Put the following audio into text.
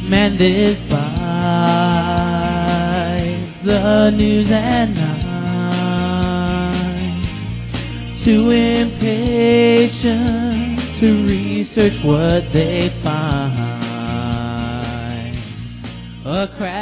Man despises the news at night, too impatient to research what they find. A crash